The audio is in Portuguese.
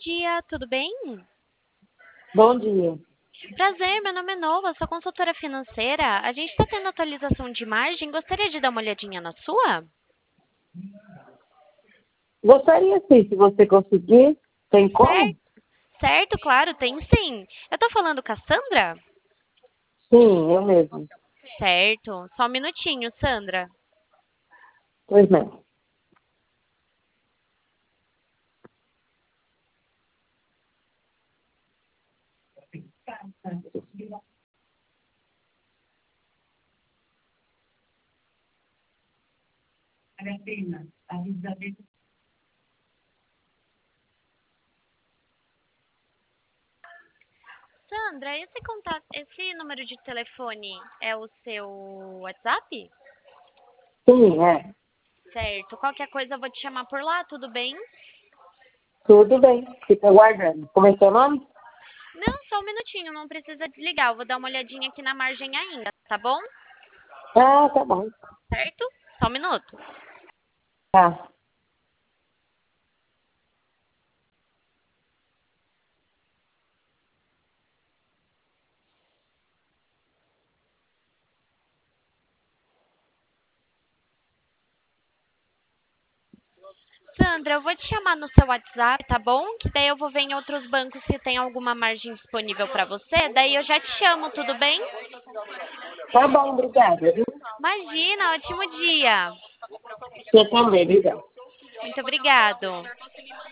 dia, tudo bem? Bom dia. Prazer, meu nome é Nova, sou consultora financeira. A gente está tendo atualização de margem, gostaria de dar uma olhadinha na sua? Gostaria sim, se você conseguir. Tem como? Certo, certo, claro, tem sim. Eu tô falando com a Sandra? Sim, eu mesmo. Certo, só um minutinho, Sandra. Pois não. Sandra, esse contato, esse número de telefone é o seu WhatsApp? Sim, é. Certo, qualquer coisa eu vou te chamar por lá, tudo bem? Tudo bem. Fica aguardando. Como é seu nome? Não, só um minutinho, não precisa desligar. Eu vou dar uma olhadinha aqui na margem ainda, tá bom? Ah, tá bom. Certo? Só um minuto. Tá. Sandra, eu vou te chamar no seu WhatsApp, tá bom? Que daí eu vou ver em outros bancos se tem alguma margem disponível para você. Daí eu já te chamo, tudo bem? Tá bom, obrigada. Viu? Imagina, ótimo dia. Você também, obrigada. Muito obrigado.